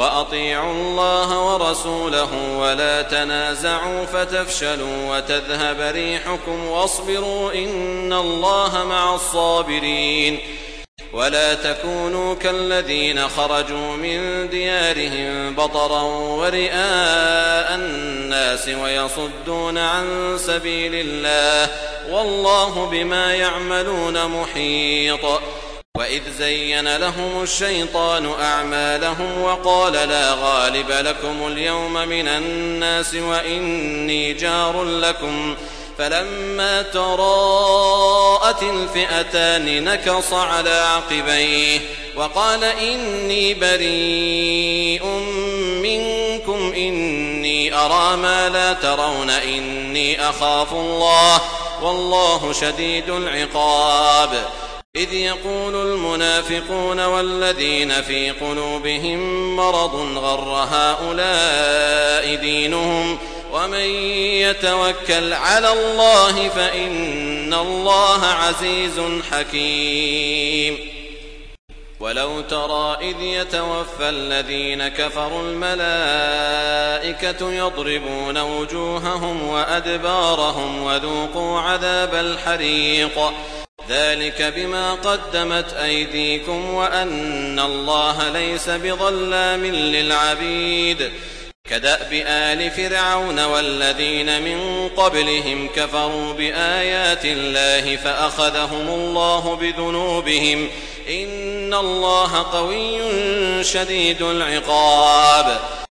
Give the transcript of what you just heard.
وأطيعوا الله ورسوله ولا تنازعوا فتفشلوا وتذهب ريحكم واصبروا إن الله مع الصابرين ولا تكونوا كالذين خرجوا من ديارهم بطرا ورئاء الناس ويصدون عن سبيل الله والله بما يعملون محيط وإذ زين لهم الشيطان أعمالهم وقال لا غالب لكم اليوم من الناس وإني جار لكم فلما تراءت الفئتان نكص على عقبيه وقال إني بريء منكم إني أرى ما لا ترون إني أخاف الله والله شديد العقاب إذ يقول المنافقون والذين في قلوبهم مرض غر هؤلاء دينهم ومن يتوكل على الله فإن الله عزيز حكيم ولو ترى إذ يتوفى الذين كفروا الملائكة يضربون وجوههم وأدبارهم وذوقوا عذاب الحريق ذلك بما قدمت أيديكم وأن الله ليس بظلام للعبيد كدأب آل فرعون والذين من قبلهم كفروا بآيات الله فأخذهم الله بذنوبهم إن الله قوي شديد العقاب